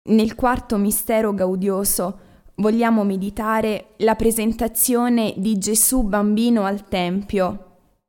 Nel quarto mistero gaudioso vogliamo meditare la presentazione di Gesù bambino al Tempio.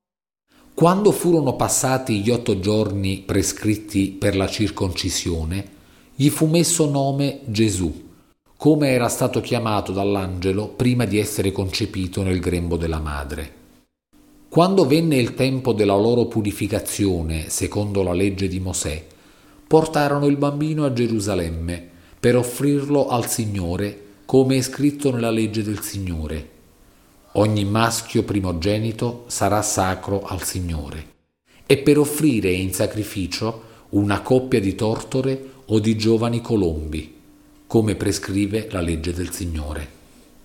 Quando furono passati gli 8 giorni prescritti per la circoncisione, gli fu messo nome Gesù, come era stato chiamato dall'angelo prima di essere concepito nel grembo della madre. Quando venne il tempo della loro purificazione, secondo la legge di Mosè, portarono il bambino a Gerusalemme per offrirlo al Signore, come è scritto nella legge del Signore. Ogni maschio primogenito sarà sacro al Signore, e per offrire in sacrificio una coppia di tortore o di giovani colombi, come prescrive la legge del Signore.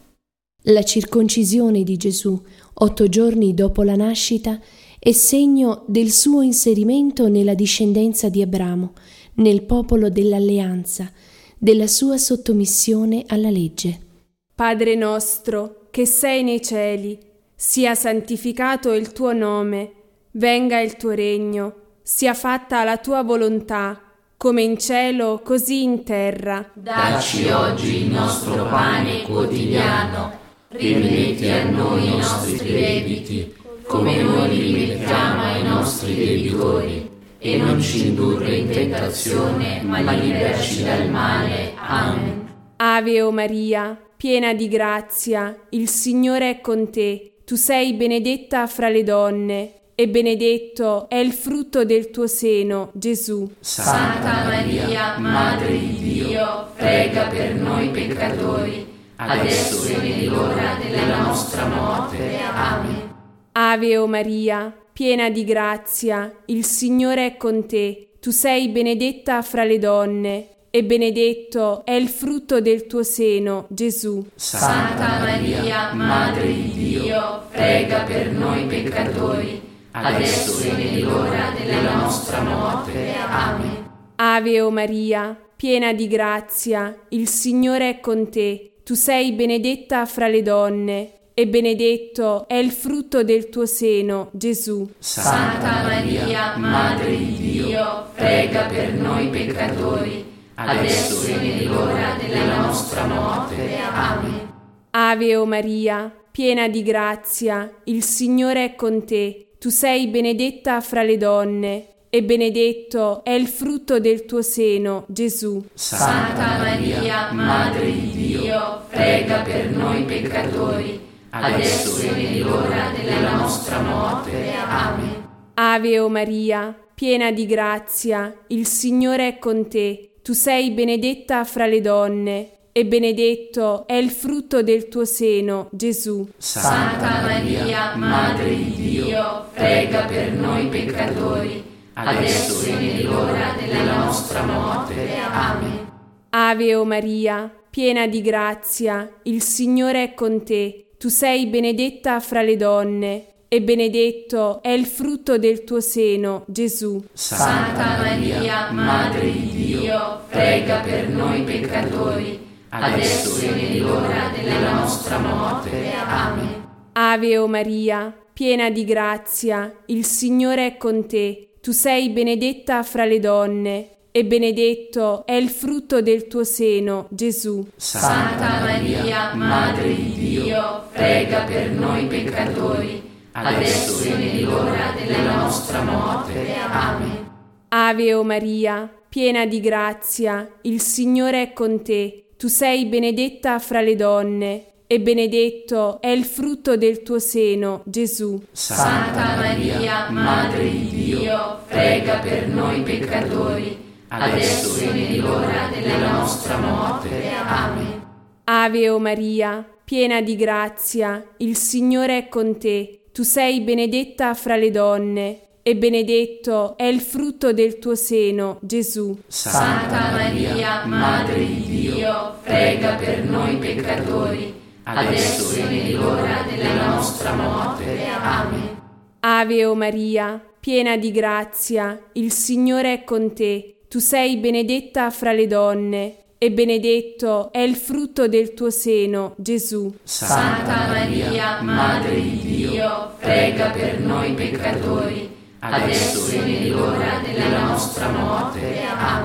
La circoncisione di Gesù, 8 giorni dopo la nascita, è segno del suo inserimento nella discendenza di Abramo, nel popolo dell'alleanza, della sua sottomissione alla legge. Padre nostro, che sei nei cieli, sia santificato il tuo nome, venga il tuo regno, sia fatta la tua volontà, come in cielo, così in terra. Dacci oggi il nostro pane quotidiano, rimetti a noi i nostri debiti, come noi li rimettiamo ai nostri debitori, e non ci indurre in tentazione, ma liberaci dal male. Amen. Ave o Maria, piena di grazia, il Signore è con te. Tu sei benedetta fra le donne, e benedetto è il frutto del tuo seno, Gesù. Santa Maria, Madre di Dio, prega per noi peccatori, adesso e nell'ora della nostra morte. Amen. Ave o Maria, piena di grazia, il Signore è con te. Tu sei benedetta fra le donne, e benedetto è il frutto del tuo seno, Gesù. Santa Maria, Madre di Dio, prega per noi peccatori, adesso e nell'ora della nostra morte. Amen. Ave o Maria, piena di grazia, il Signore è con te. Tu sei benedetta fra le donne, e benedetto è il frutto del tuo seno, Gesù. Santa Maria, Madre di Dio, prega per noi peccatori, adesso e nell'ora della nostra morte. Amen. Ave o Maria, piena di grazia, il Signore è con te. Tu sei benedetta fra le donne, e benedetto è il frutto del tuo seno, Gesù. Santa Maria, Madre di Dio, prega per noi peccatori, adesso e nell'ora della nostra morte. Amen. Ave o Maria, piena di grazia, il Signore è con te. Tu sei benedetta fra le donne, e benedetto è il frutto del tuo seno, Gesù. Santa Maria, Madre di Dio, prega per noi peccatori, adesso e nell'ora della nostra morte. Amen. Ave o Maria, piena di grazia, il Signore è con te. Tu sei benedetta fra le donne, e benedetto è il frutto del tuo seno, Gesù. Santa Maria, Madre di Dio, prega per noi peccatori, adesso e nell'ora della nostra morte. Amen. Ave o Maria, piena di grazia, il Signore è con te. Tu sei benedetta fra le donne, e benedetto è il frutto del tuo seno, Gesù. Santa Maria, Madre di Dio, prega per noi peccatori, adesso e nell'ora della nostra morte. Amen. Ave o Maria, piena di grazia, il Signore è con te. Tu sei benedetta fra le donne, e benedetto è il frutto del tuo seno, Gesù. Santa Maria, Madre di Dio, prega per noi peccatori, adesso e nell'ora della nostra morte. Amen. Ave o Maria, piena di grazia, il Signore è con te. Tu sei benedetta fra le donne, e benedetto è il frutto del tuo seno, Gesù. Santa Maria, Madre di Dio, prega per noi peccatori, adesso e nell'ora della nostra morte. Amen. Ave o Maria, piena di grazia, il Signore è con te. Tu sei benedetta fra le donne, e benedetto è il frutto del tuo seno, Gesù. Santa Maria, Madre di Dio, prega per noi peccatori, adesso e nell'ora della nostra morte. Amen.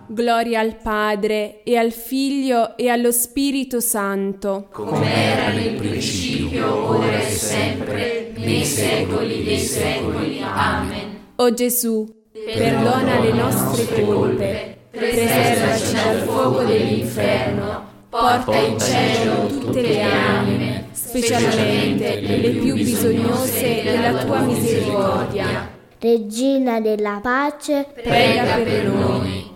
Gloria al Padre, e al Figlio, e allo Spirito Santo. come era nel principio, ora e sempre, nei secoli dei secoli. Amen. O Gesù, perdona le nostre colpe, preservaci dal fuoco dell'inferno, porta in cielo tutte le anime, specialmente quelle più bisognose della tua misericordia. Regina della pace, Prega per noi.